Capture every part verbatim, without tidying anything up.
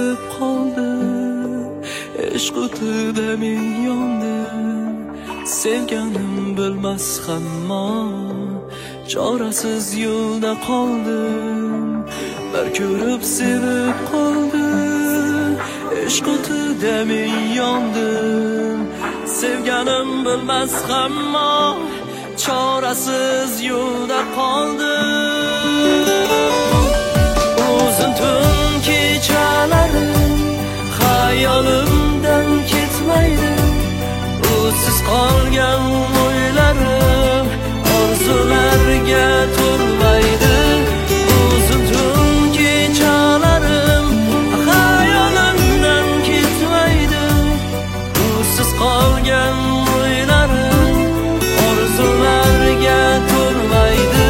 sevib qoldim, ishq o'tida men yondim. Sevganim bilmas hamma, chorasiz yo'lda qoldim. Bir ko'rib sevib qoldim, ishq o'tida men yondim. Sevganim bilmas hamma, chorasiz yo'lda qoldim. Uzun tun kechalarim xayolimdan ketmaydi. Usiz qolgan o'ylarim orzularga to'lmaydi. Uzun tun kechalarim xayolimdan ketmaydi. Usiz qolgan o'ylarim orzularga to'lmaydi.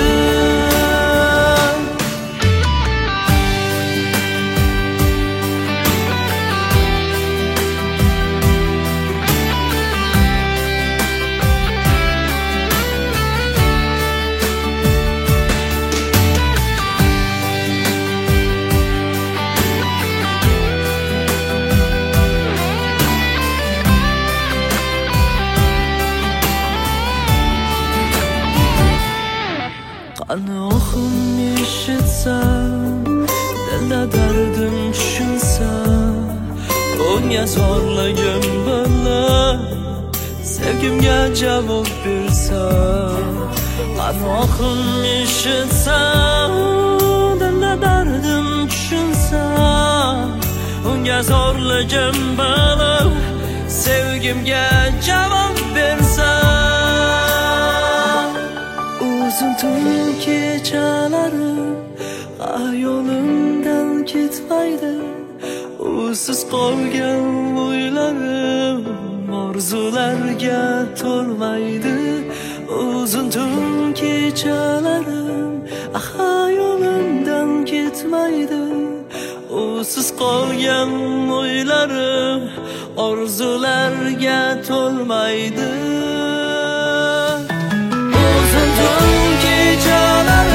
Qani ohim eshitsam, dilda dardim tushunsa, ko'ngga zorlagim bilan sevgimga javob bersa. Qani ohim eshitsam, dilda dardim tushunsa, unga zorlagim bilan sevgimga javob bersa. Uzun tun kechalarim xayolimdan ketmaydi. Usiz qolgan o'ylarim orzularga to'lmaydi. Uzun tun kechalarim xayolimdan ketmaydi. Usiz qolgan o'ylarim orzularga to'lmaydi. Uzun tun kechalarim